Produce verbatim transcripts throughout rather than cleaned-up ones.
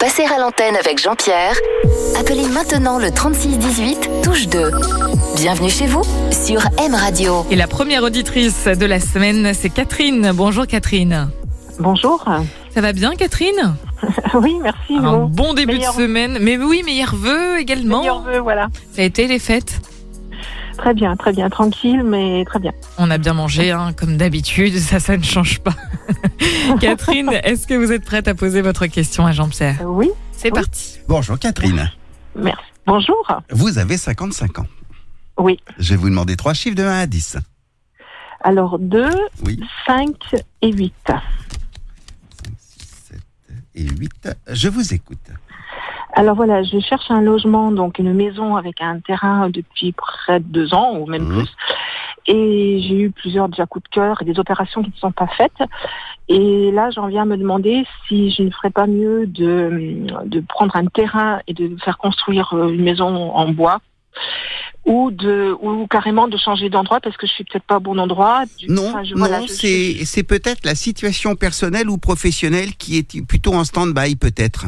passer à l'antenne avec Jean-Pierre, appelez maintenant le trente-six dix-huit, touche deux. Bienvenue chez vous sur M Radio. Et la première auditrice de la semaine, c'est Catherine. Bonjour Catherine. Bonjour. Ça va bien Catherine ? Oui, merci. Un bon, bon début meilleur... de semaine. Mais oui, meilleurs vœux également. Meilleurs vœux, voilà. Ça a été les fêtes ? Très bien, très bien. Tranquille, mais très bien. On a bien mangé, hein, comme d'habitude. Ça, ça ne change pas. Catherine, est-ce que vous êtes prête à poser votre question à Jean-Pierre ? Euh, oui. C'est oui. parti. Bonjour Catherine. Merci. Bonjour. Vous avez cinquante-cinq ans. Oui. Je vais vous demander trois chiffres de un à dix. Alors, deux, Oui. cinq et huit. cinq, six, sept et huit. Je vous écoute. Alors voilà, je cherche un logement, donc une maison avec un terrain depuis près de deux ans, ou même Mmh. plus. Et j'ai eu plusieurs déjà coups de cœur et des opérations qui ne sont pas faites. Et là, j'en viens à me demander si je ne ferais pas mieux de, de prendre un terrain et de faire construire une maison en bois. Ou de, ou carrément de changer d'endroit parce que je suis peut-être pas au bon endroit. Du, Non, enfin, je, non, voilà, je- c'est, c'est peut-être la situation personnelle ou professionnelle qui est plutôt en stand-by peut-être.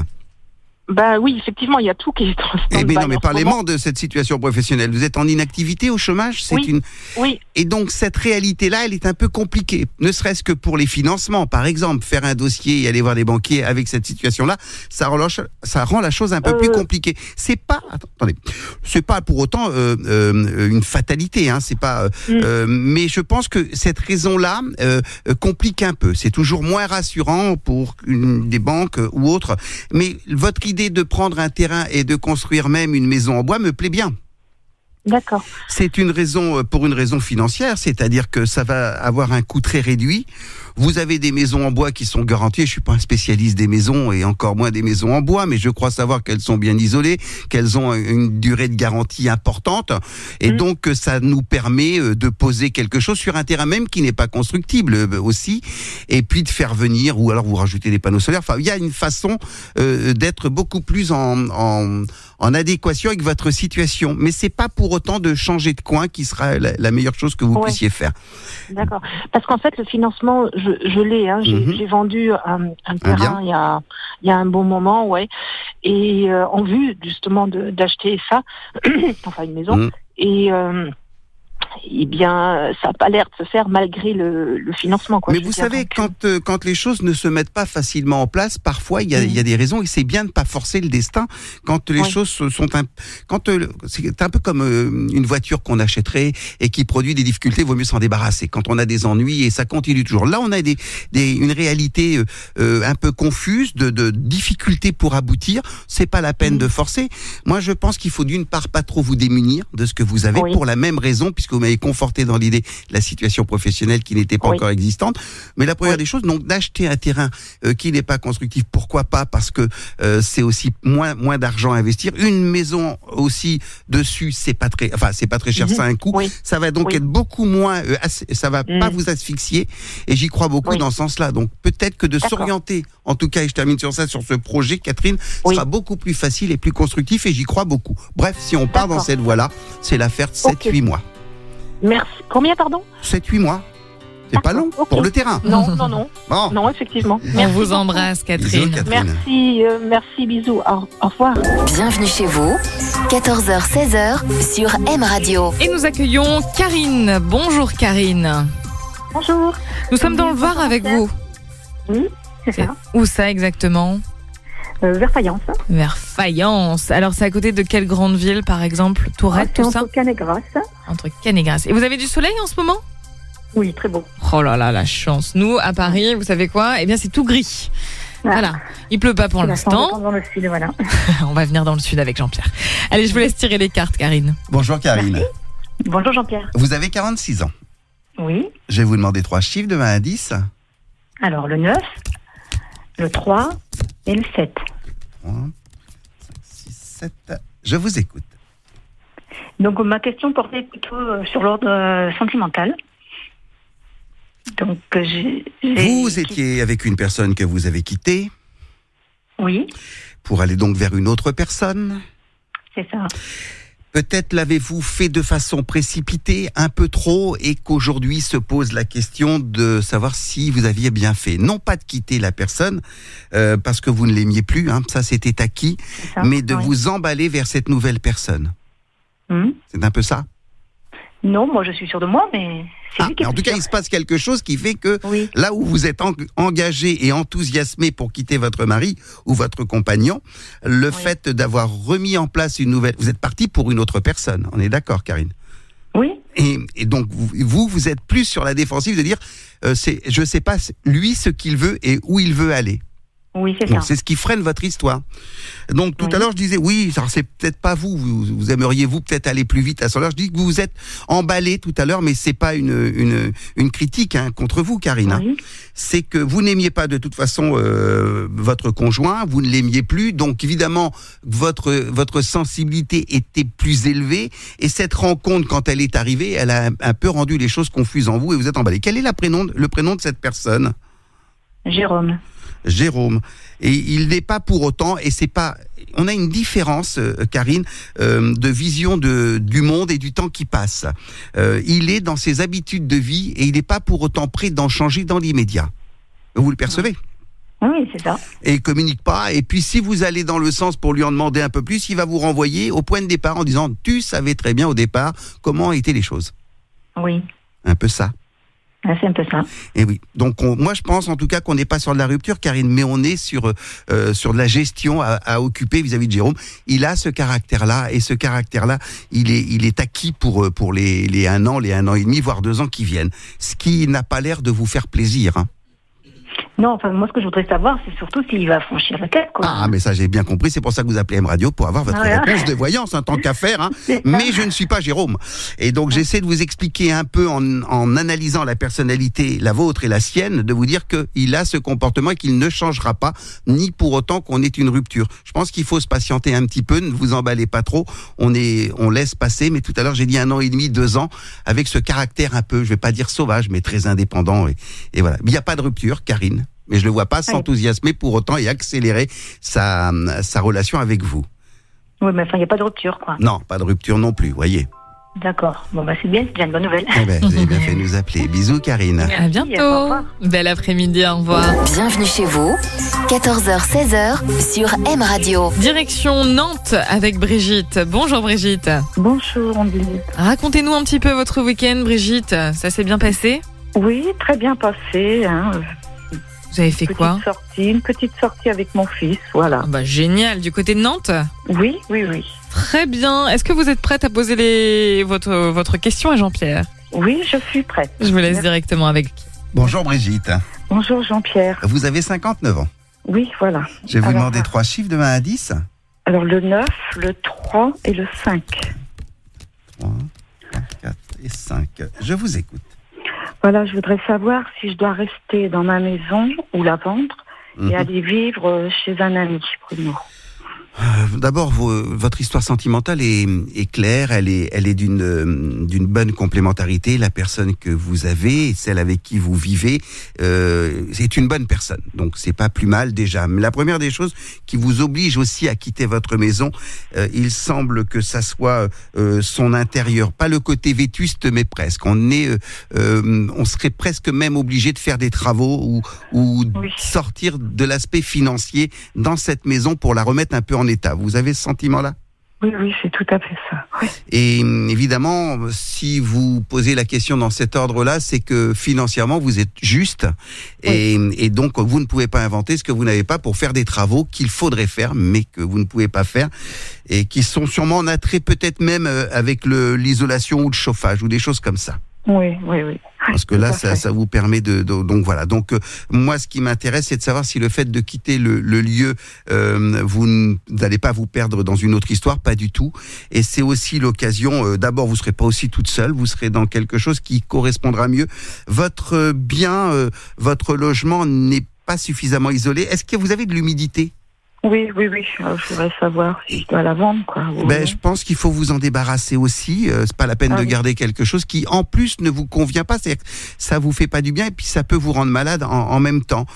Bah oui, effectivement, il y a tout qui est en Eh stand-by bien non, mais en ce parlez-moi moment. de cette situation professionnelle. Vous êtes en inactivité, au chômage, c'est Oui. une. Oui, Et donc cette réalité-là, elle est un peu compliquée. Ne serait-ce que pour les financements, par exemple, faire un dossier et aller voir les banquiers avec cette situation-là, ça rend, ça rend la chose un peu Euh. plus compliquée. C'est pas, attendez, c'est pas pour autant euh, euh, une fatalité, hein. C'est pas. Euh, Mm. euh, mais je pense que cette raison-là euh, euh, complique un peu. C'est toujours moins rassurant pour une, des banques euh, ou autres. Mais votre idée de prendre un terrain et de construire même une maison en bois me plaît bien. d'accord. C'est une raison, pour une raison financière, c'est-à-dire que ça va avoir un coût très réduit. Vous avez des maisons en bois qui sont garanties. Je suis pas un spécialiste des maisons et encore moins des maisons en bois, mais je crois savoir qu'elles sont bien isolées, qu'elles ont une durée de garantie importante. Et Mmh. donc, ça nous permet de poser quelque chose sur un terrain même qui n'est pas constructible aussi. Et puis de faire venir, ou alors vous rajoutez des panneaux solaires. Enfin, il y a une façon euh, d'être beaucoup plus en, en, en adéquation avec votre situation. Mais c'est pas pour autant de changer de coin qui sera la, la meilleure chose que vous Ouais. puissiez faire. D'accord. Parce qu'en fait, le financement, je, je l'ai. Hein. J'ai, Mhm. j'ai vendu un, un bien. terrain il y a, il y a un bon moment, ouais. Et euh, en vue justement de, d'acheter ça, enfin une maison. Mhm. Et euh, eh bien, ça n'a pas l'air de se faire malgré le, le financement, quoi. Mais Je vous veux dire, savez, donc, quand, euh, quand les choses ne se mettent pas facilement en place, parfois il y a, Mhm. il y a des raisons et c'est bien de ne pas forcer le destin quand les Oui. choses sont un, quand euh, c'est un peu comme euh, une voiture qu'on achèterait et qui produit des difficultés, il vaut mieux s'en débarrasser. Quand on a des ennuis et ça continue toujours. Là, on a des, des une réalité euh, euh, un peu confuse de, de difficultés pour aboutir. C'est pas la peine Mhm. de forcer. Moi, je pense qu'il faut d'une part pas trop vous démunir de ce que vous avez Oui. pour la même raison, puisque vous m'avez conforté dans l'idée de la situation professionnelle qui n'était pas Oui. encore existante. Mais la première Oui. des choses, donc d'acheter un terrain euh, qui n'est pas constructif, pourquoi pas ? Parce que euh, c'est aussi moins moins d'argent à investir. Une maison aussi dessus, c'est pas très, enfin c'est pas très cher, Mhm. ça a un coût. Oui. Ça va donc Oui. être beaucoup moins, euh, ass- ça va Mhm. pas vous asphyxier. Et j'y crois beaucoup Oui. dans ce sens-là. Donc peut-être que de D'accord. s'orienter, en tout cas, et je termine sur ça, sur ce projet, Catherine, Oui. sera beaucoup plus facile et plus constructif. Et j'y crois beaucoup. Bref, si on part dans D'accord. cette voie-là, c'est l'affaire de sept huit mois. Merci. Combien, pardon? sept huit mois. C'est pas long D'accord, ok. pour le terrain. Non, non, non. Bon. Non, effectivement. On Merci vous beaucoup. embrasse Catherine. Bisous, Catherine. Merci, euh, merci, bisous. Au, au revoir. Bienvenue chez vous, quatorze heures seize heures sur M Radio. Et nous accueillons Karine. Bonjour Karine. Bonjour. Nous sommes dans le Var avec vous. Oui, c'est ça. Où ça exactement ? Euh, vers Fayence. Vers Fayence. Alors c'est à côté de quelle grande ville par exemple ? Tourette, tout ça ? Cannes et Grasse. Entre Cannes et Grasse. Et vous avez du soleil en ce moment ? Oui, très beau. Oh là là, la chance. Nous, à Paris, vous savez quoi ? Eh bien, c'est tout gris. Ah. Voilà. Il pleut pas pour La chance l'instant. d'être dans le sud, voilà. On va venir dans le sud avec Jean-Pierre. Allez, je vous laisse tirer les cartes, Karine. Bonjour Karine. Bonjour Jean-Pierre. Vous avez quarante-six ans. Oui. Je vais vous demander trois chiffres de un à dix. Alors le neuf, le trois et le sept. trois, cinq, six, sept. Je vous écoute. Donc ma question portait plutôt euh, sur l'ordre euh, sentimental. Donc euh, j'ai, j'ai- Vous étiez avec une personne que vous avez quittée Oui, pour aller donc vers une autre personne. c'est ça. Peut-être l'avez-vous fait de façon précipitée, un peu trop, et qu'aujourd'hui se pose la question de savoir si vous aviez bien fait. Non pas de quitter la personne, euh, parce que vous ne l'aimiez plus, hein, ça c'était acquis, ça, mais de oui. vous emballer vers cette nouvelle personne. Hum. C'est un peu ça? Non, moi je suis sûre de moi, mais c'est Ah, lui qui est en tout plus cas, sûr. il se passe quelque chose qui fait que Oui. là où vous êtes en- engagé et enthousiasmé pour quitter votre mari ou votre compagnon, le Oui. fait d'avoir remis en place une nouvelle... Vous êtes parti pour une autre personne, on est d'accord, Karine? Oui. Et, et donc, vous, vous, vous êtes plus sur la défensive de dire, euh, c'est, je sais pas, lui, ce qu'il veut et où il veut aller. Oui, c'est Donc, ça. c'est ce qui freine votre histoire. Donc, tout Oui. à l'heure, je disais, oui, alors c'est peut-être pas vous, vous, vous aimeriez, vous, peut-être aller plus vite à ce moment-là. Je dis que vous vous êtes emballé tout à l'heure, mais c'est pas une, une, une critique hein, contre vous, Karine. hein. Oui. C'est que vous n'aimiez pas de toute façon euh, votre conjoint, vous ne l'aimiez plus, donc évidemment, votre, votre sensibilité était plus élevée, et cette rencontre, quand elle est arrivée, elle a un, un peu rendu les choses confuses en vous, et vous êtes emballé. Quel est la prénom, le prénom de cette personne ? Jérôme. Jérôme. Et il n'est pas pour autant, et c'est pas. On a une différence, euh, Karine, euh, de vision de, du monde et du temps qui passe. Euh, il est dans ses habitudes de vie et il n'est pas pour autant prêt d'en changer dans l'immédiat. Vous le percevez ? Oui, c'est ça. Et il communique pas. Et puis si vous allez dans le sens pour lui en demander un peu plus, il va vous renvoyer au point de départ en disant « Tu savais très bien au départ comment étaient les choses. Oui. » Un peu ça. Ah, c'est un peu ça. Et oui. Donc, on, moi, je pense en tout cas qu'on n'est pas sur de la rupture, Karine, mais on est sur euh, sur de la gestion à, à occuper vis-à-vis de Jérôme. Il a ce caractère-là, et ce caractère-là, il est il est acquis pour pour les les un an, les un an et demi, voire deux ans qui viennent. Ce qui n'a pas l'air de vous faire plaisir. Hein. Non, enfin, moi, ce que je voudrais savoir, c'est surtout s'il va franchir la tête, quoi. Ah, mais ça, j'ai bien compris. C'est pour ça que vous appelez M Radio, pour avoir votre Voilà. réponse de voyance, en tant qu'affaire. Hein. C'est ça. Mais je ne suis pas Jérôme. Et donc, j'essaie de vous expliquer un peu, en, en analysant la personnalité, la vôtre et la sienne, de vous dire qu'il a ce comportement et qu'il ne changera pas, ni pour autant qu'on ait une rupture. Je pense qu'il faut se patienter un petit peu, ne vous emballez pas trop. On est, on laisse passer. Mais tout à l'heure, j'ai dit un an et demi, deux ans, avec ce caractère un peu, je vais pas dire sauvage, mais très indépendant. Et, et voilà. Il n'y a pas de rupture, Karine. Mais je le vois pas s'enthousiasmer pour autant et accélérer sa, sa relation avec vous. Oui, mais enfin, il n'y a pas de rupture, quoi. Non, pas de rupture non plus, voyez. D'accord. Bon, bah, c'est bien, c'est déjà une bonne nouvelle. Eh ben, vous avez bien fait de nous appeler. Bisous, Karine. À Merci, au bientôt. revoir. Bel après-midi, au revoir. Bienvenue chez vous, quatorze heures seize heures sur M Radio. Direction Nantes avec Brigitte. Bonjour Brigitte. Bonjour, Andy. Racontez-nous un petit peu votre week-end, Brigitte. Ça s'est bien passé? Oui, très bien passé. Hein. Vous avez fait Petite quoi? sortie, une petite sortie avec mon fils, voilà. Ah bah, génial, du côté de Nantes? Oui, oui, oui. Très bien. Est-ce que vous êtes prête à poser les... votre, votre question à Jean-Pierre? Oui, je suis prête. Je vous laisse Merci. directement avec. Bonjour, Brigitte. Bonjour, Jean-Pierre. Vous avez cinquante-neuf ans. Oui, voilà. Je vais vous Alors, demander trois chiffres de un à dix. Alors, le neuf, le trois et le cinq. trois, quatre et cinq. Je vous écoute. Voilà, je voudrais savoir si je dois rester dans ma maison ou la vendre Mhm. et aller vivre chez un ami, Bruno. Euh, D'abord, vos- votre histoire sentimentale est, est claire, elle est, elle est d'une, euh, d'une bonne complémentarité. La personne que vous avez, celle avec qui vous vivez, euh, c'est une bonne personne. Donc, c'est pas plus mal déjà. Mais la première des choses qui vous oblige aussi à quitter votre maison, euh, il semble que ça soit euh, son intérieur, pas le côté vétuste, mais presque. On est, euh, euh, on serait presque même obligé de faire des travaux ou, ou Oui. sortir de l'aspect financier dans cette maison pour la remettre un peu en état. Vous avez ce sentiment-là? Oui, oui, c'est tout à fait ça. Oui. Et hum, évidemment, si vous posez la question dans cet ordre-là, c'est que financièrement, vous êtes juste. Et, et donc, vous ne pouvez pas inventer ce que vous n'avez pas pour faire des travaux qu'il faudrait faire, mais que vous ne pouvez pas faire. Et qui sont sûrement en attrait peut-être même euh, avec le, l'isolation ou le chauffage ou des choses comme ça. Oui, oui, oui. Parce que Tout là, à ça, fait. ça vous permet de, de- donc voilà. Donc euh, moi, ce qui m'intéresse, c'est de savoir si le fait de quitter le, le lieu, euh, vous n'allez pas vous perdre dans une autre histoire, pas du tout. Et c'est aussi l'occasion. Euh, d'abord, vous serez pas aussi toute seule, vous serez dans quelque chose qui correspondra mieux. Votre bien, euh, votre logement n'est pas suffisamment isolé. Est-ce que vous avez de l'humidité? Oui, oui, oui. Alors, je voudrais savoir si je dois la vendre, quoi. Oui. Ben, je pense qu'il faut vous en débarrasser aussi. Euh, c'est pas la peine Ah de oui. garder quelque chose qui, en plus, ne vous convient pas. C'est-à-dire que ça vous fait pas du bien et puis ça peut vous rendre malade en, en même temps.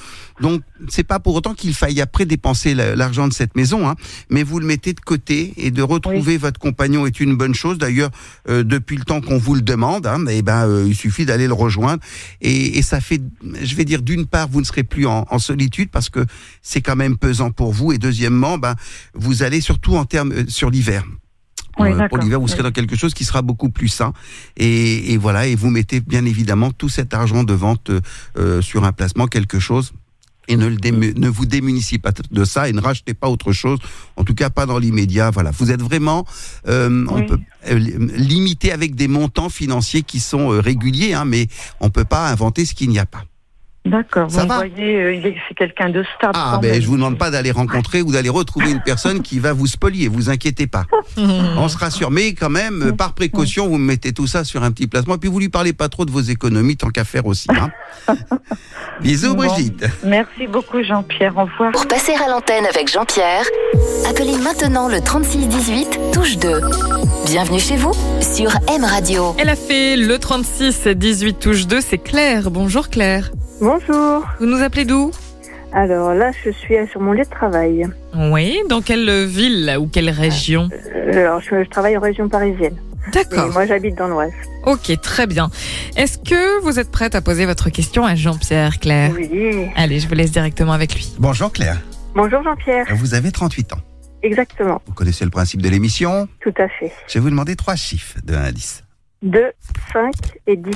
Donc, c'est pas pour autant qu'il faille après dépenser la- l'argent de cette maison, hein, mais vous le mettez de côté et de retrouver oui. votre compagnon est une bonne chose. D'ailleurs, euh, depuis le temps qu'on vous le demande, hein, eh ben, euh, il suffit d'aller le rejoindre et, et ça fait, je vais dire, d'une part, vous ne serez plus en, en solitude parce que c'est quand même pesant pour vous et deuxièmement, ben, vous allez surtout en termes euh, sur l'hiver. Oui, euh, pour l'hiver, vous serez oui. dans quelque chose qui sera beaucoup plus sain. Et, et voilà, et vous mettez bien évidemment tout cet argent de vente euh, sur un placement, quelque chose. Et ne, le dému- ne vous démunissez pas de ça et ne rachetez pas autre chose. En tout cas, pas dans l'immédiat. Voilà, vous êtes vraiment, euh, on Oui. peut euh, limiter avec des montants financiers qui sont euh, réguliers, hein, mais on peut pas inventer ce qu'il n'y a pas. D'accord, vous Ça me va voyez, euh, il est- c'est quelqu'un de stable. Ah, quand ben, même. je vous demande pas d'aller rencontrer ou d'aller retrouver une personne qui va vous spolier. Vous inquiétez pas. On se rassure. Mais quand même, euh, par précaution, vous mettez tout ça sur un petit placement. Et puis, vous lui parlez pas trop de vos économies, tant qu'à faire aussi. Hein. Bisous, Bon. Brigitte. Merci beaucoup, Jean-Pierre. Au revoir. Pour passer à l'antenne avec Jean-Pierre, appelez maintenant le trente-six dix-huit, touche deux. Bienvenue chez vous sur M Radio. Elle a fait le trente-six dix-huit touche deux, c'est Claire. Bonjour Claire. Bonjour. Vous nous appelez d'où? Alors là, je suis sur mon lieu de travail. Oui, dans quelle ville ou quelle région? Euh, Alors, je, je travaille en région parisienne. Et D'accord. moi, j'habite dans l'Oise. Ok, très bien. Est-ce que vous êtes prête à poser votre question à Jean-Pierre, Claire? Oui. Allez, je vous laisse directement avec lui. Bonjour, Claire. Bonjour Jean-Pierre. Vous avez trente-huit ans. Exactement. Vous connaissez le principe de l'émission. Tout à fait. Je vais vous demander trois chiffres de un à dix. deux, cinq et dix.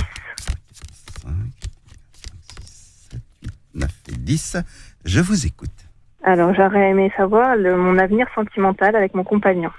neuf et dix. Je vous écoute. Alors, j'aurais aimé savoir le, mon avenir sentimental avec mon compagnon.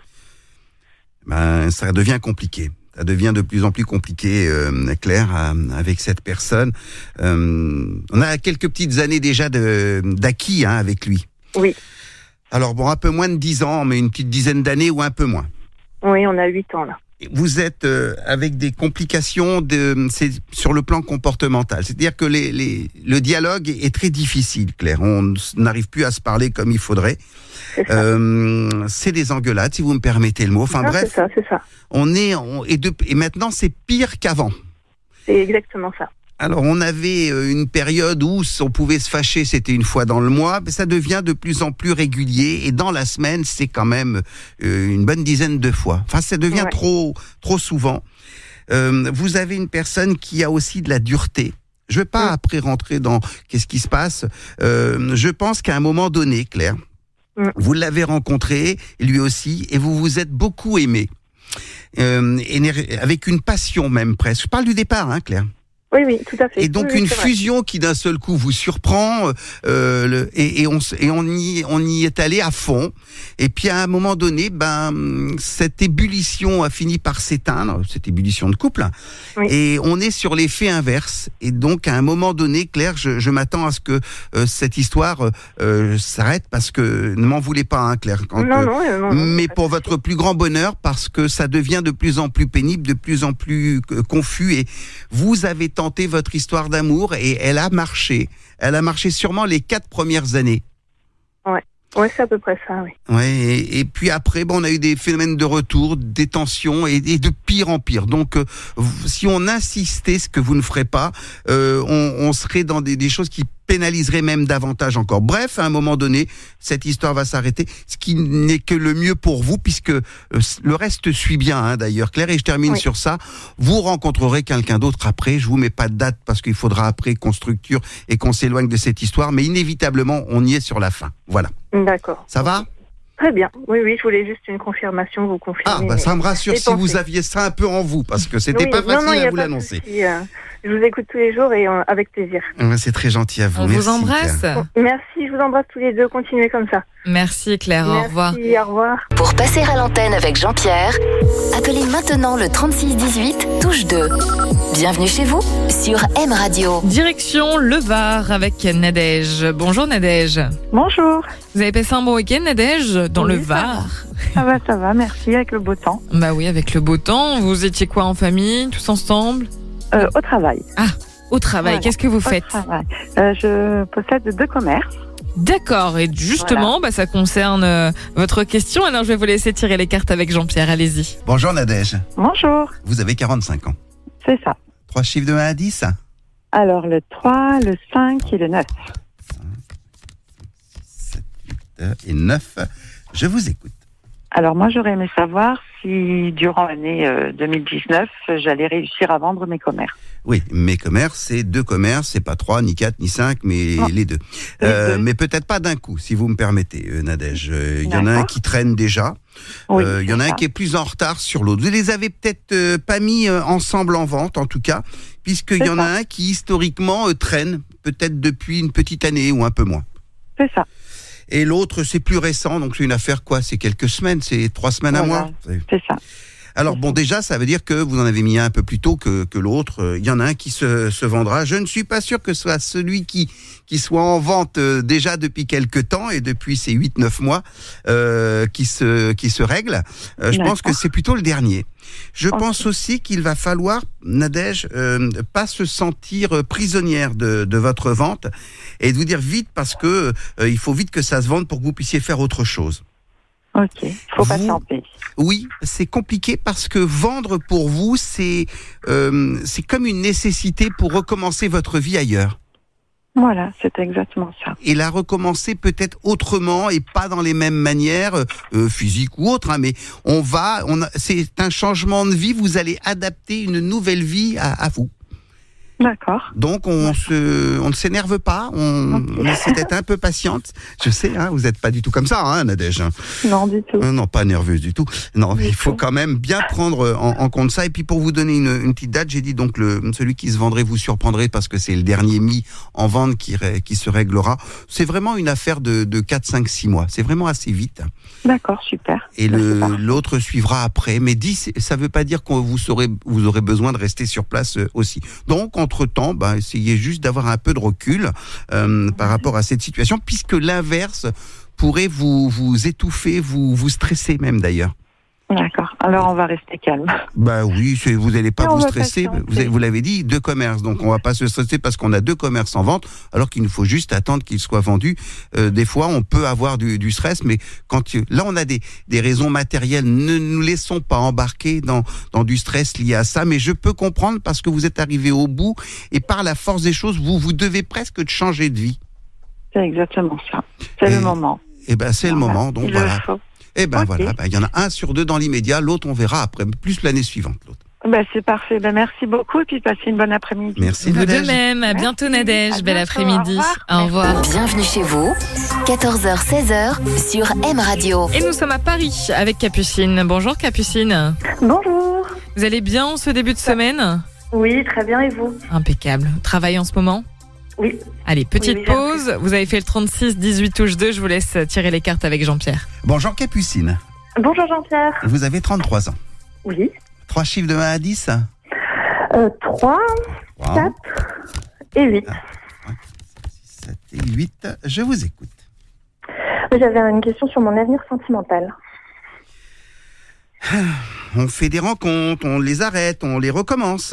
Ben, ça devient compliqué. Ça devient de plus en plus compliqué, euh, Claire, euh, avec cette personne. Euh, on a quelques petites années déjà de, d'acquis hein, avec lui. Oui. Alors bon, un peu moins de dix ans, mais une petite dizaine d'années ou un peu moins. Oui, on a huit ans là. Vous êtes euh, avec des complications de, c'est sur le plan comportemental. C'est-à-dire que les, les, le dialogue est très difficile, Claire. On n'arrive plus à se parler comme il faudrait. C'est ça. Euh, c'est des engueulades, si vous me permettez le mot. Enfin Ah, bref, c'est ça, c'est ça. on est on, et, de, et maintenant c'est pire qu'avant. C'est exactement ça. Alors on avait euh, une période où on pouvait se fâcher, c'était une fois dans le mois, mais ça devient de plus en plus régulier et dans la semaine c'est quand même euh, une bonne dizaine de fois. Enfin ça devient Ouais. trop trop souvent. Euh, vous avez une personne qui a aussi de la dureté. Je ne vais pas Mm. après rentrer dans qu'est-ce qui se passe. Euh, je pense qu'à un moment donné, Claire, Mm. vous l'avez rencontré, lui aussi, et vous vous êtes beaucoup aimé. Euh, éner- avec une passion même presque. Je parle du départ, hein, Claire. Oui, oui, tout à fait. Et donc Oui, oui, une c'est vrai. fusion qui d'un seul coup vous surprend euh, le, et, et on s- et on y on y est allé à fond. Et puis à un moment donné, ben cette ébullition a fini par s'éteindre, cette ébullition de couple. hein. Oui. Et on est sur l'effet inverse. Et donc à un moment donné, Claire, je, je m'attends à ce que euh, cette histoire euh, s'arrête parce que ne m'en voulez pas, hein, Claire. Quand, Non, euh, non, euh, non, non, mais pas pour de votre souci. plus grand bonheur, parce que ça devient de plus en plus pénible, de plus en plus euh, confus. Et vous avez tenté votre histoire d'amour et elle a marché. Elle a marché sûrement les quatre premières années. Ouais, c'est à peu près ça, oui. Ouais, et, et puis après, bon, on a eu des phénomènes de retour, des tensions et, et de pire en pire. Donc, euh, v- si on insistait, ce que vous ne ferez pas, euh, on, on serait dans des, des choses qui pénaliseraient même davantage encore. Bref, à un moment donné, cette histoire va s'arrêter, ce qui n'est que le mieux pour vous, puisque euh, le reste suit bien, hein, d'ailleurs, Claire. Et je termine Oui. sur ça. Vous rencontrerez quelqu'un d'autre après. Je vous mets pas de date parce qu'il faudra après qu'on structure et qu'on s'éloigne de cette histoire, mais inévitablement, on y est sur la fin. Voilà. D'accord. Ça va? Très bien. Oui, oui, je voulais juste une confirmation, vous confirmez. Ah, bah ça me rassure les si vous pensées. aviez ça un peu en vous, parce que c'était Oui, pas non, non, facile y à a vous pas de l'annoncer. souci, euh, Je vous écoute tous les jours et euh, avec plaisir. Ouais, C'est très gentil à vous. On Merci, vous embrasse. Claire. Merci, je vous embrasse tous les deux. Continuez comme ça. Merci Claire, au revoir. Merci, au revoir. Pour passer à l'antenne avec Jean-Pierre, appelez maintenant le trente-six dix-huit, touche deux. Bienvenue chez vous sur M Radio. Direction le Var avec Nadège. Bonjour Nadège. Bonjour. Vous avez passé un bon week-end Nadège dans Oui, le ça Var? Ça va, ça va, merci, avec le beau temps. Bah oui, avec le beau temps. Vous étiez quoi en famille, tous ensemble? Euh, au travail. Au travail, Voilà. qu'est-ce que vous Au faites? travail. Euh, je possède deux commerces. D'accord, et justement, bah, ça concerne euh, votre question. Alors je vais vous laisser tirer les cartes avec Jean-Pierre, allez-y. Bonjour Nadège. Bonjour. Vous avez quarante-cinq ans. C'est ça. Trois chiffres de un à dix. Alors, le trois, le cinq et le neuf. heures neuf. Je vous écoute. Alors moi, j'aurais aimé savoir si durant l'année euh, deux mille dix-neuf, j'allais réussir à vendre mes commerces. Oui, mes commerces, c'est deux commerces, c'est pas trois, ni quatre, ni cinq, mais non. les deux. Les euh, deux. Mais peut-être pas d'un coup, si vous me permettez, euh, Nadège. Il euh, y en a un qui traîne déjà. Il oui, euh, y en a ça. un qui est plus en retard sur l'autre. Vous les avez peut-être euh, pas mis euh, ensemble en vente, en tout cas, puisqu'il y en ça. a un qui historiquement euh, traîne, peut-être depuis une petite année ou un peu moins. C'est ça. Et l'autre, c'est plus récent, donc c'est une affaire quoi ? C'est quelques semaines, c'est trois semaines à voilà, mois. C'est ça. Alors bon, déjà, ça veut dire que vous en avez mis un un peu plus tôt que, que l'autre. Il y en a un qui se, se vendra. Je ne suis pas sûr que ce soit celui qui, qui soit en vente euh, déjà depuis quelques temps et depuis ces huit neuf mois euh, qui, se, qui se règle. Euh, je pense que c'est plutôt le dernier. Je okay. pense aussi qu'il va falloir, Nadège, euh, pas se sentir prisonnière de, de votre vente et de vous dire vite parce que euh, il faut vite que ça se vende pour que vous puissiez faire autre chose. Ok, faut vous, patienter. Oui, c'est compliqué parce que vendre pour vous, c'est euh, c'est comme une nécessité pour recommencer votre vie ailleurs. Voilà, c'est exactement ça. Et la recommencer peut-être autrement et pas dans les mêmes manières, euh, physiques ou autres, hein, mais on va, on a, c'est un changement de vie, vous allez adapter une nouvelle vie à, à vous. D'accord. Donc on se, on ne s'énerve pas, on, okay. on essaie d'être un peu patiente. Je sais, hein, vous n'êtes pas du tout comme ça, hein, Nadège. Non, du tout. Euh, non, pas nerveuse du tout. Non, du il faut tout. quand même bien prendre en, en compte ça. Et puis pour vous donner une, une petite date, j'ai dit donc le, celui qui se vendrait vous surprendrait parce que c'est le dernier mis en vente qui, qui se réglera. C'est vraiment une affaire de, de quatre, cinq, six mois. C'est vraiment assez vite. D'accord, super. Et le, l'autre suivra après. Mais dix, ça ne veut pas dire que vous saurez, vous aurez besoin de rester sur place aussi. Donc, entre-temps, bah, essayez juste d'avoir un peu de recul euh, par rapport à cette situation, puisque l'inverse pourrait vous, vous étouffer, vous, vous stresser même d'ailleurs. D'accord. Alors on va rester calme. Bah oui, c'est, vous n'allez pas vous stresser. Vous, avez, vous l'avez dit, deux commerces. Donc on va pas se stresser parce qu'on a deux commerces en vente, alors qu'il nous faut juste attendre qu'ils soient vendus. Euh, des fois, on peut avoir du, du stress, mais quand là on a des, des raisons matérielles, ne nous laissons pas embarquer dans, dans du stress lié à ça. Mais je peux comprendre parce que vous êtes arrivé au bout et par la force des choses, vous vous devez presque de changer de vie. C'est exactement ça. C'est et, le moment. Et ben c'est voilà. le moment. Donc Il voilà. Eh ben okay. voilà, ben, il y en a un sur deux dans l'immédiat, l'autre on verra après, plus l'année suivante. L'autre. Ben, c'est parfait, ben, merci beaucoup et puis passez une bonne après-midi. Merci Vous Nadège. de même, à bientôt Nadège, à bel bientôt. après-midi. Au revoir. Au revoir. Bienvenue chez vous, quatorze heures seize heures sur M Radio. Et nous sommes à Paris avec Capucine. Bonjour Capucine. Bonjour. Vous allez bien ce début de semaine ? Oui, très bien et vous ? Impeccable. Travail en ce moment ? Oui. Allez, petite oui, oui, pause. Vous avez fait le trente-six dix-huit touche deux. Je vous laisse tirer les cartes avec Jean-Pierre. Bonjour Capucine. Bonjour Jean-Pierre. Vous avez trente-trois ans. Oui. Trois chiffres de un à dix euh, trois, wow. quatre et huit. Ah, six, sept et huit. Je vous écoute. J'avais une question sur mon avenir sentimental. On fait des rencontres, on les arrête, on les recommence.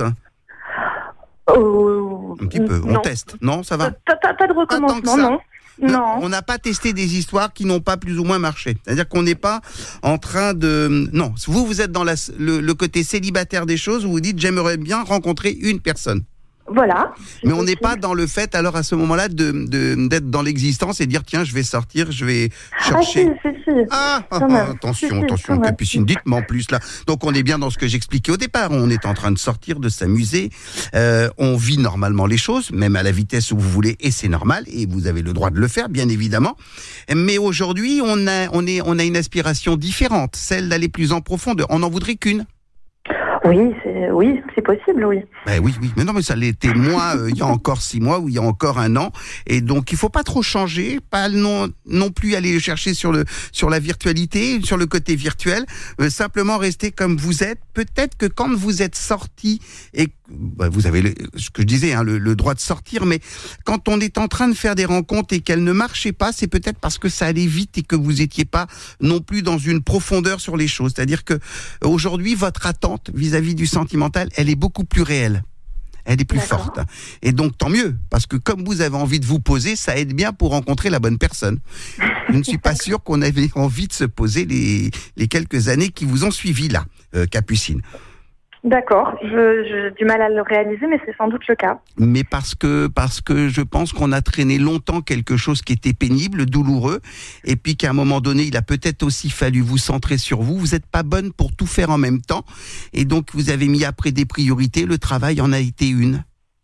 Euh, Un petit peu, on non. teste. Non, ça va ? Pas, pas, pas de recommencement, non. Non. On n'a pas testé des histoires qui n'ont pas plus ou moins marché. C'est-à-dire qu'on n'est pas en train de... Non, vous, vous êtes dans la, le, le côté célibataire des choses, où vous dites « j'aimerais bien rencontrer une personne ». Voilà. Mais on n'est pas dans le fait, alors à ce moment-là, de, de, d'être dans l'existence et dire tiens, je vais sortir, je vais chercher. Ah, si, si, si. Ah, ah, ah attention, si, si, attention, Capucine, dites-moi en plus là. Donc on est bien dans ce que j'expliquais au départ. On est en train de sortir, de s'amuser. Euh, on vit normalement les choses, même à la vitesse où vous voulez, et c'est normal, et vous avez le droit de le faire, bien évidemment. Mais aujourd'hui, on a, on est, on a une aspiration différente, celle d'aller plus en profondeur. On n'en voudrait qu'une. Oui, c'est, oui, c'est possible, oui. Ben oui, oui, mais non, mais ça l'était moins euh, il y a encore six mois ou il y a encore un an, et donc il faut pas trop changer, pas non non plus aller chercher sur le sur la virtualité, sur le côté virtuel, euh, simplement rester comme vous êtes. Peut-être que quand vous êtes sorti et ben, vous avez le, ce que je disais, hein, le, le droit de sortir, mais quand on est en train de faire des rencontres et qu'elles ne marchaient pas, c'est peut-être parce que ça allait vite et que vous étiez pas non plus dans une profondeur sur les choses. C'est-à-dire que aujourd'hui, votre attente vis-à-vis vis-à-vis du sentimental, elle est beaucoup plus réelle. Elle est plus D'accord. forte. Et donc, tant mieux, parce que comme vous avez envie de vous poser, ça aide bien pour rencontrer la bonne personne. Je ne suis pas sûr qu'on avait envie de se poser les, les quelques années qui vous ont suivi là, euh, Capucine. D'accord, je, j'ai du mal à le réaliser, mais c'est sans doute le cas. Mais parce que parce que je pense qu'on a traîné longtemps quelque chose qui était pénible, douloureux, et puis qu'à un moment donné, il a peut-être aussi fallu vous centrer sur vous. Vous n'êtes pas bonne pour tout faire en même temps, et donc vous avez mis après des priorités. Le travail en a été une.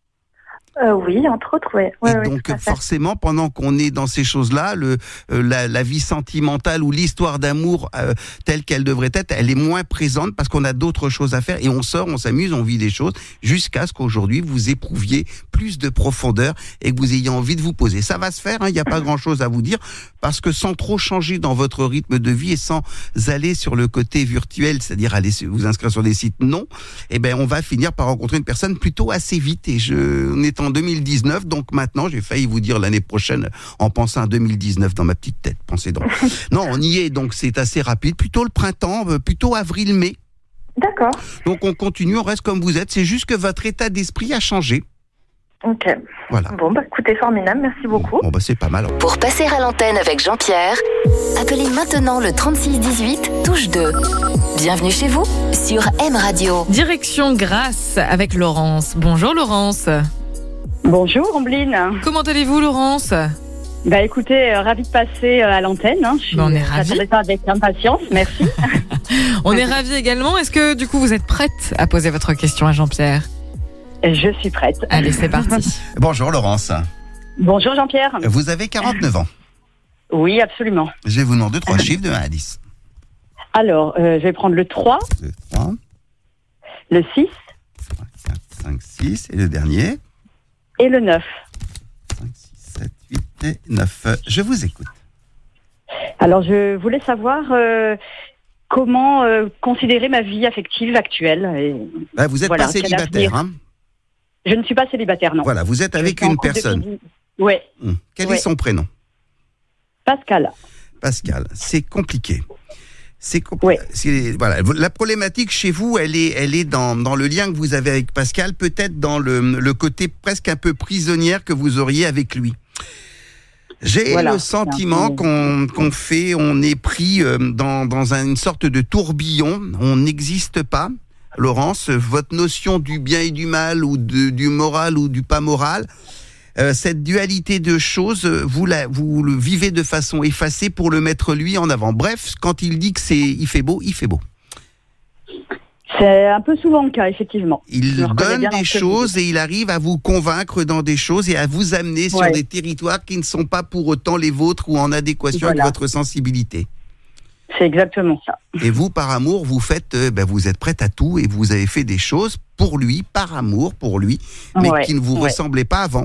Euh, oui, entre autres, oui. Ouais, et ouais, donc tout à fait. forcément, pendant qu'on est dans ces choses-là, le, euh, la, la vie sentimentale ou l'histoire d'amour euh, telle qu'elle devrait être, elle est moins présente parce qu'on a d'autres choses à faire et on sort, on s'amuse, on vit des choses jusqu'à ce qu'aujourd'hui vous éprouviez plus de profondeur et que vous ayez envie de vous poser. Ça va se faire, il n'y a pas grand-chose à vous dire parce que sans trop changer dans votre rythme de vie et sans aller sur le côté virtuel, c'est-à-dire aller vous inscrire sur des sites non, eh ben on va finir par rencontrer une personne plutôt assez vite. Et je, on est en deux mille dix-neuf, donc maintenant, j'ai failli vous dire l'année prochaine en pensant à deux mille dix-neuf dans ma petite tête. Pensez donc. Non, on y est, donc c'est assez rapide. Plutôt le printemps, plutôt avril-mai. D'accord. Donc on continue, on reste comme vous êtes. C'est juste que votre état d'esprit a changé. Ok. Voilà. Bon, bah écoutez, formidable, merci beaucoup. Bon, bah c'est pas mal. Pour passer à l'antenne avec Jean-Pierre, appelez maintenant le trente-six dix-huit, touche deux. Bienvenue chez vous sur M Radio. Direction Grasse avec Laurence. Bonjour Laurence. Bonjour Ambline. Comment allez-vous Laurence? Bah écoutez, euh, ravi de passer euh, à l'antenne. Hein. Je suis, bah, on est ravis. J'attendais ça avec impatience, merci. On est ravis également. Est-ce que du coup vous êtes prête à poser votre question à Jean-Pierre? Je suis prête. Allez, c'est parti. Bonjour Laurence. Bonjour Jean-Pierre. Vous avez quarante-neuf ans. Oui, absolument. Je vais vous demander trois chiffres de un à dix. Alors, euh, je vais prendre le trois, deux, trois, le six trois, quatre, cinq, six et le dernier. et le neuf. cinq, six, sept, huit et neuf. Je vous écoute. Alors, je voulais savoir euh, comment euh, considérer ma vie affective actuelle. Et, Bah, vous n'êtes voilà, pas quel célibataire, avenir. hein? Je ne suis pas célibataire, non. Voilà, vous êtes avec Je suis en une couple personne. depuis- Ouais, Hum. Quel Ouais. est son prénom? Pascal. Pascal. C'est compliqué. C'est compl- Ouais. c'est- voilà. La problématique chez vous, elle est, elle est dans, dans le lien que vous avez avec Pascal, peut-être dans le, le côté presque un peu prisonnière que vous auriez avec lui. J'ai Voilà, le sentiment c'est un peu- qu'on qu'on fait, on est pris euh, dans, dans une sorte de tourbillon. On n'existe pas. Laurence, votre notion du bien et du mal, ou de, du moral ou du pas moral, euh, cette dualité de choses, vous, la, vous le vivez de façon effacée pour le mettre lui en avant. Bref, quand il dit que c'est, il fait beau, il fait beau. C'est un peu souvent le cas, effectivement. Il Je me reconnais donne bien dans des ce que choses et il arrive à vous convaincre dans des choses et à vous amener sur Ouais. des territoires qui ne sont pas pour autant les vôtres ou en adéquation Voilà. avec votre sensibilité. C'est exactement ça. Et vous, par amour, vous faites, euh, ben, vous êtes prête à tout et vous avez fait des choses pour lui, par amour pour lui, mais Ouais, qui ne vous ouais. ressemblaient pas avant.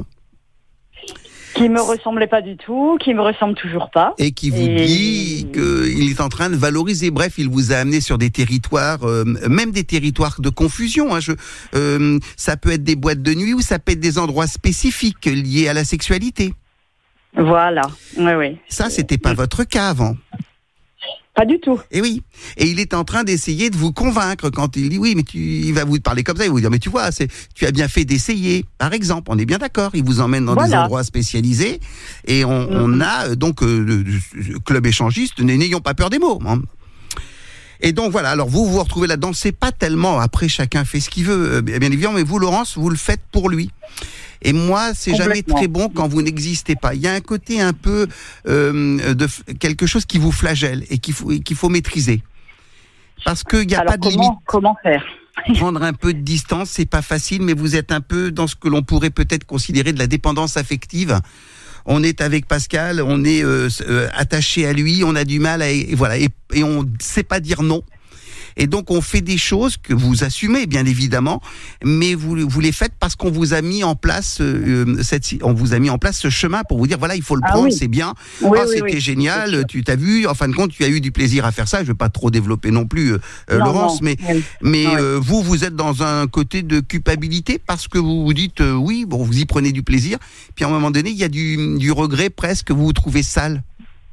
Qui me ressemblait pas du tout, qui me ressemble toujours pas. Et qui vous Et- dit qu'il est en train de valoriser. Bref, il vous a amené sur des territoires, euh, même des territoires de confusion. Hein. Je, euh, ça peut être des boîtes de nuit ou ça peut être des endroits spécifiques liés à la sexualité. Voilà. Oui, oui. Ça, c'était pas votre cas avant. Pas du tout. Et oui. Et il est en train d'essayer de vous convaincre quand il dit oui, mais tu, il va vous parler comme ça, il va vous dire mais tu vois, c'est, tu as bien fait d'essayer. Par exemple, on est bien d'accord. Il vous emmène dans des Voilà. endroits spécialisés et on, on a euh, donc euh, de- de- club échangiste. N'ayons pas peur des mots. Hein. Et donc voilà. Alors vous vous retrouvez là-dedans. C'est pas tellement après chacun fait ce qu'il veut, euh, bien évidemment. Mais vous, Laurence, vous le faites pour lui. Et moi, c'est jamais Complètement. très bon quand vous n'existez pas. Il y a un côté un peu euh, de f- quelque chose qui vous flagelle et qu'il faut, qu'il faut maîtriser. Parce qu'il n'y a Alors pas de comment, limite. comment faire? Prendre un peu de distance, c'est pas facile, mais vous êtes un peu dans ce que l'on pourrait peut-être considérer de la dépendance affective. On est avec Pascal, on est euh, euh, attaché à lui, on a du mal à, et voilà, et, et on ne sait pas dire non. Et donc on fait des choses que vous assumez bien évidemment, mais vous, vous les faites parce qu'on vous a mis en place euh, cette, on vous a mis en place ce chemin pour vous dire voilà il faut le Ah prendre, oui. c'est bien, Oui, ah, oui, c'était oui, c'est génial, sûr. tu t'as vu, en fin de compte tu as eu du plaisir à faire ça. Je vais pas trop développer non plus euh, euh, Non, Laurence, non. mais Oui. mais Ouais. euh, vous vous êtes dans un côté de culpabilité parce que vous vous dites euh, oui bon vous y prenez du plaisir, puis à un moment donné il y a du, du regret presque, vous vous trouvez sale.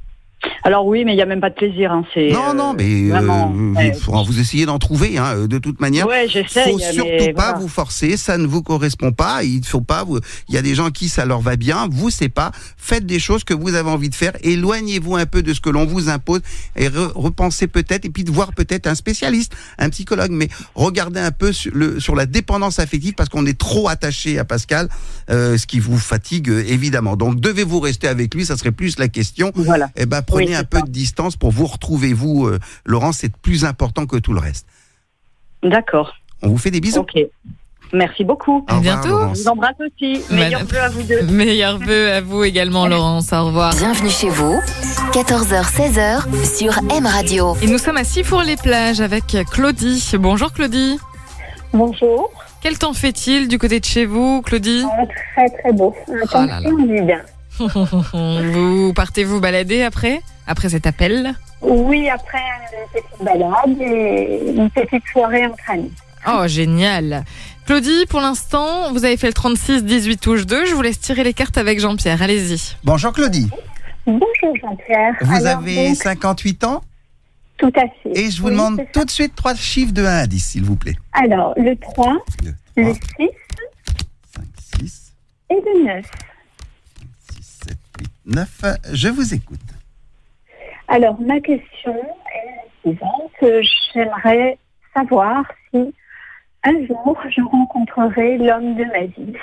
Alors oui, mais il n'y a même pas de plaisir. Hein. C'est, non, euh, non, mais vraiment, euh, ouais. il faudra vous essayer d'en trouver, hein, de toute manière. Ouais, j'essaye. Faut surtout mais pas voilà. vous forcer, ça ne vous correspond pas. Il faut pas. Vous... Il y a des gens qui ça leur va bien, vous c'est pas. Faites des choses que vous avez envie de faire. Éloignez-vous un peu de ce que l'on vous impose et re- repensez peut-être et puis de voir peut-être un spécialiste, un psychologue, mais regardez un peu sur, le, sur la dépendance affective parce qu'on est trop attaché à Pascal, euh, ce qui vous fatigue euh, évidemment. Donc devez-vous rester avec lui, ça serait plus la question. Voilà. Eh ben prenez Oui, un c'est peu ça. de distance pour vous retrouver, vous, euh, Laurent, c'est plus important que tout le reste. D'accord. On vous fait des bisous. Ok. Merci beaucoup. À bientôt. Laurence. Je vous embrasse aussi. Meilleurs Madame- vœux à vous deux. Meilleurs vœux à vous également, Laurence. Au revoir. Bienvenue chez vous, quatorze heures seize heures sur M Radio. Et nous sommes à Sifour-les-Plages avec Claudie. Bonjour Claudie. Bonjour. Quel temps fait-il du côté de chez vous, Claudie? Oh, très très beau. Oh là là. Attention, on dit bien. Vous partez vous balader après Après cet appel? Oui, après une petite balade et une petite soirée entre amis. Oh, génial. Claudie, pour l'instant, vous avez fait le trente-six dix-huit touche deux. Je vous laisse tirer les cartes avec Jean-Pierre. Allez-y. Bonjour Claudie. Bonjour Jean-Pierre. Vous Alors, avez donc, cinquante-huit ans tout à fait. et je vous Oui, demande c'est ça. tout de suite trois chiffres de un à dix, s'il vous plaît. Alors, le trois, Le le trois, six cinq, six, et le neuf. six, sept, huit, neuf. Je vous écoute. Alors, ma question est la suivante. J'aimerais savoir si un jour je rencontrerai l'homme de ma vie.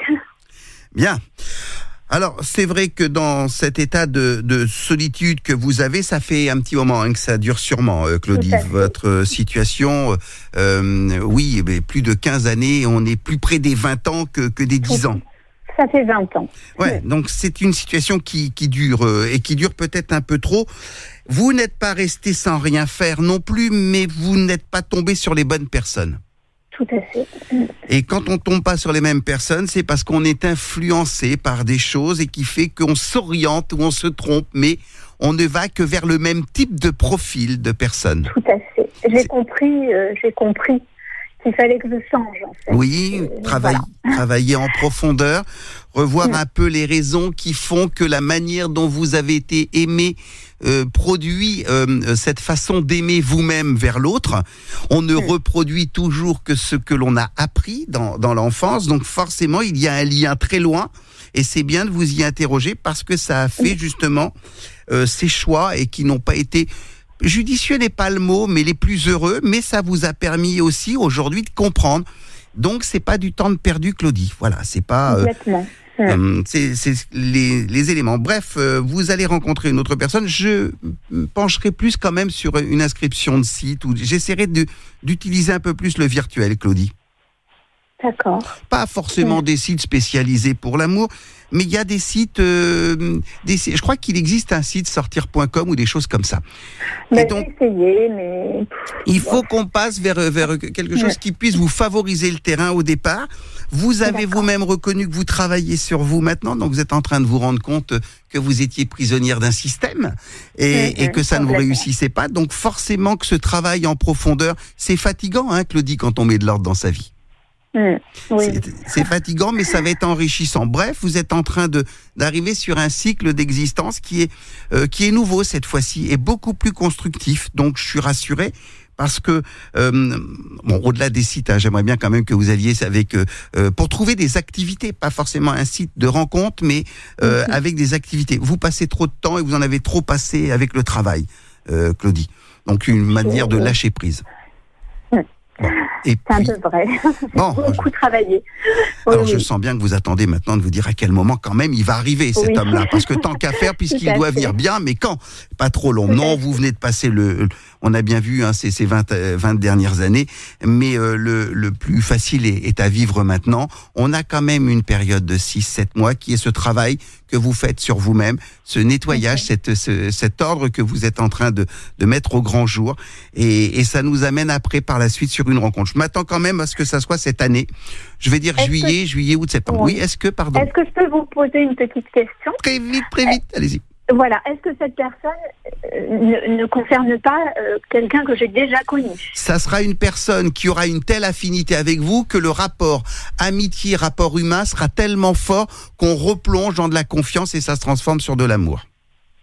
Bien. Alors, c'est vrai que dans cet état de, de solitude que vous avez, ça fait un petit moment hein, que ça dure sûrement, euh, Claudie. Tout à fait. Votre euh, situation, euh, oui, mais plus de quinze années, on est plus près des vingt ans que, que des dix ans. Ça fait vingt ans. Ouais, donc c'est une situation qui, qui dure euh, et qui dure peut-être un peu trop. Vous n'êtes pas resté sans rien faire non plus, mais vous n'êtes pas tombé sur les bonnes personnes. Tout à fait. Et quand on tombe pas sur les mêmes personnes, c'est parce qu'on est influencé par des choses et qui fait qu'on s'oriente ou on se trompe, mais on ne va que vers le même type de profil de personne. Tout à fait. J'ai C'est- compris, euh, j'ai compris qu'il fallait que je change. En fait. Oui, Euh, travailler, travailler en profondeur, revoir un peu les raisons qui font que la manière dont vous avez été aimé euh, produit euh, cette façon d'aimer vous-même vers l'autre. On ne reproduit toujours que ce que l'on a appris dans, dans l'enfance, donc forcément il y a un lien très loin et c'est bien de vous y interroger parce que ça a fait justement euh, ces choix et qui n'ont pas été judicieux n'est pas le mot, mais les plus heureux, mais ça vous a permis aussi aujourd'hui de comprendre. Donc c'est pas du temps de perdu, Claudie. Voilà, c'est pas euh, Complètement. euh, c'est c'est les, les éléments. Bref, euh, vous allez rencontrer une autre personne. Je me pencherai plus quand même sur une inscription de site ou j'essaierai de d'utiliser un peu plus le virtuel, Claudie. D'accord. Pas forcément des sites spécialisés pour l'amour, mais il y a des sites, euh, des, je crois qu'il existe un site sortir point com ou des choses comme ça. Et Ben, donc, j'ai essayé, mais il faut qu'on passe vers, vers quelque chose qui puisse vous favoriser le terrain au départ. Vous avez D'accord. vous-même reconnu que vous travaillez sur vous maintenant, donc vous êtes en train de vous rendre compte que vous étiez prisonnière d'un système et, Mhm, et que ça ne vous complètement. réussissait pas. Donc forcément que ce travail en profondeur, c'est fatigant, hein, Claudie, quand on met de l'ordre dans sa vie. hum, oui. C'est- C'est fatigant, mais ça va être enrichissant. Bref, vous êtes en train de d'arriver sur un cycle d'existence qui est euh, qui est nouveau cette fois-ci et beaucoup plus constructif. Donc, je suis rassuré parce que euh, bon, au-delà des sites, hein, j'aimerais bien quand même que vous alliez avec euh, euh, pour trouver des activités, pas forcément un site de rencontre, mais euh, Mhm. avec des activités. Vous passez trop de temps et vous en avez trop passé avec le travail, euh, Claudie. Donc, une manière de lâcher prise. Mhm. Bon. Et C'est un puis, peu vrai. bon, Beaucoup travaillé. Oui, alors je oui. sens bien que vous attendez maintenant de vous dire à quel moment quand même il va arriver cet Oui. homme-là. Parce que tant qu'à faire, puisqu'il Tout à doit fait. venir bien, mais quand? Pas trop long. Tout à Non, fait. vous venez de passer le... On a bien vu hein, ces, ces vingt, euh, vingt dernières années, mais euh, le, le plus facile est, est à vivre maintenant. On a quand même une période de six sept mois qui est ce travail que vous faites sur vous-même, ce nettoyage, Ok. cette, ce, cet ordre que vous êtes en train de, de mettre au grand jour. Et, et ça nous amène après par la suite sur une rencontre. Je m'attends quand même à ce que ça soit cette année. Je vais dire Est-ce juillet, juillet, août, septembre. Oui. Oui, est-ce que, pardon? Est-ce que je peux vous poser une petite question? Très vite, très vite, allez-y. Voilà. Est-ce que cette personne euh, ne, ne concerne pas euh, quelqu'un que j'ai déjà connu? Ça sera une personne qui aura une telle affinité avec vous que le rapport amitié, rapport humain sera tellement fort qu'on replonge dans de la confiance et ça se transforme sur de l'amour.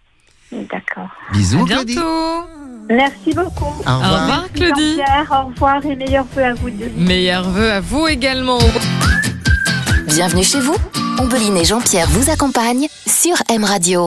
D'accord. Bisous, À Claudie. bientôt. Merci beaucoup. Au Au revoir. revoir, Claudie. Jean-Pierre, au revoir et meilleurs vœux à vous deux. Meilleurs vœux à vous également. Bienvenue chez vous. Ombeline et Jean-Pierre vous accompagnent sur M Radio.